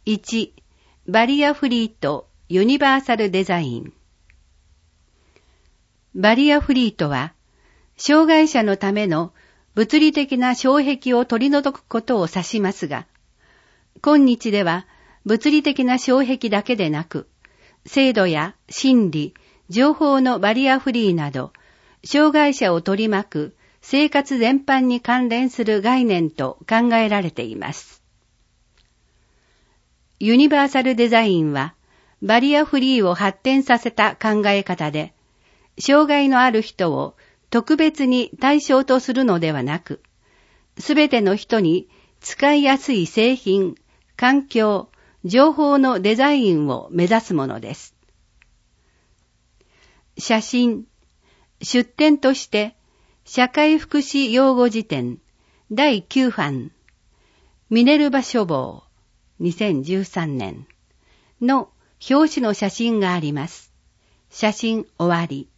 1、バリアフリーとユニバーサルデザイン。バリアフリーとは、障害者のための物理的な障壁を取り除くことを指しますが、今日では物理的な障壁だけでなく、制度や心理、情報のバリアフリーなど、障害者を取り巻く生活全般に関連する概念と考えられています。ユニバーサルデザインは、バリアフリーを発展させた考え方で、障害のある人を特別に対象とするのではなく、すべての人に使いやすい製品、環境、情報のデザインを目指すものです。写真、出典として、社会福祉用語辞典第9版、ミネルヴァ書房2013年の表紙の写真があります。写真終わり。